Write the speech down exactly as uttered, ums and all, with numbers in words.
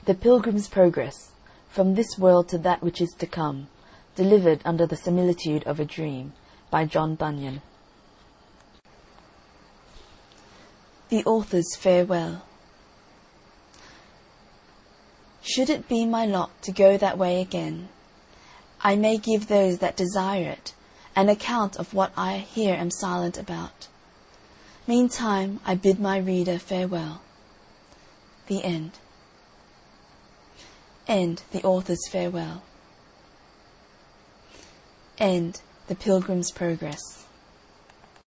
The Pilgrim's Progress, From This World to That Which Is to Come, delivered under the similitude of a dream, by John Bunyan. The Author's Farewell. Should it be my lot to go that way again, I may give those that desire it an account of what I here am silent about. Meantime I bid my reader farewell. The End. End the Author's Farewell. End The Pilgrim's Progress.